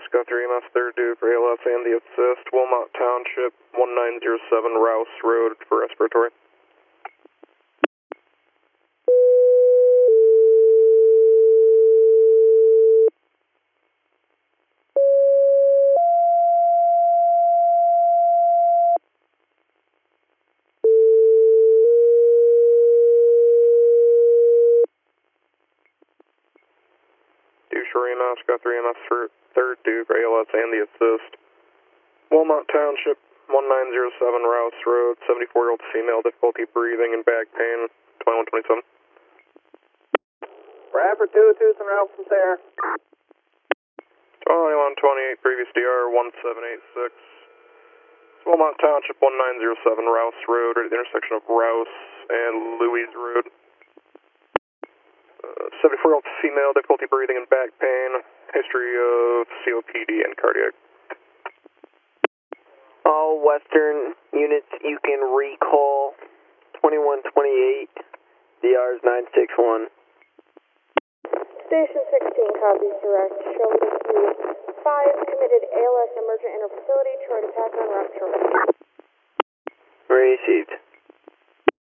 Oscar 3 MS 3rd due for ALS and the assist. Wilmot Township, 1907 Rouse Road for respiratory. Shireen Oscar 3 MS 3rd due for ALS and the assist. Wilmot Township, 1907 Rouse Road, 74-year-old female, difficulty breathing and back pain, 2127. Bradford 202, some Ralph from there. 2128, previous DR 1786. Wilmot Township, 1907 Rouse Road, right at the intersection of Rouse and Louise Road. 74-year-old female, difficulty breathing and back pain, history of COPD and cardiac. All Western units, you can recall 2128, DR's 961. Station 16 copies direct. Shoulder to 5 committed ALS emergent interfacility. Troy to pass on route short. Received.